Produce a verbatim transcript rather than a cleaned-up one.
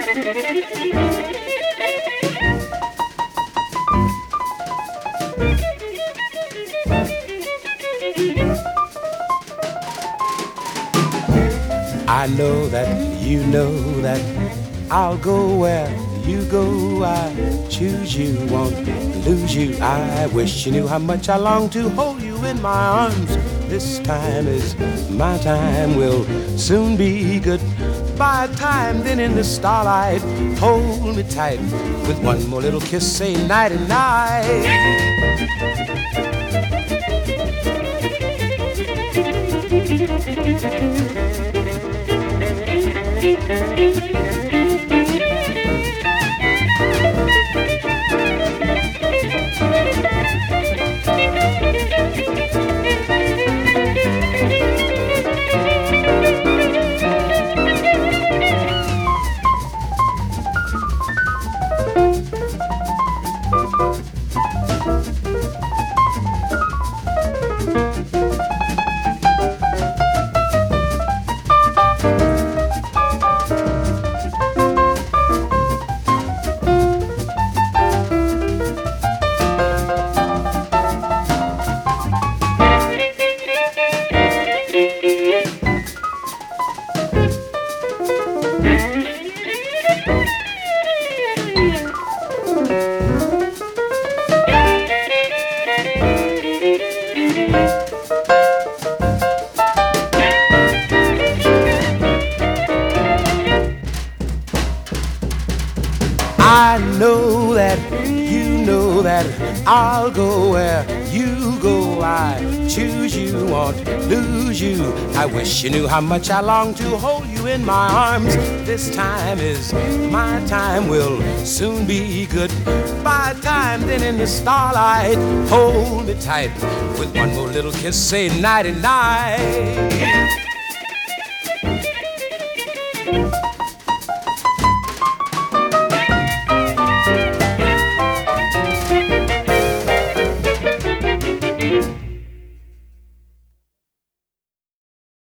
I know that you know that I'll go where you go. I choose you, won't lose you. I wish you knew how much I long to hold you in my arms. This time is my time, will soon be good. By time, then in the starlight, hold me tight. With one more little kiss, say nighty night. I know that you know that I'll go where you go. I choose you, won't lose you. I wish you knew how much I long to hold you in my arms. This time is my time, will soon be good. By time, then in the starlight, hold me tight. With one more little kiss, say nighty night.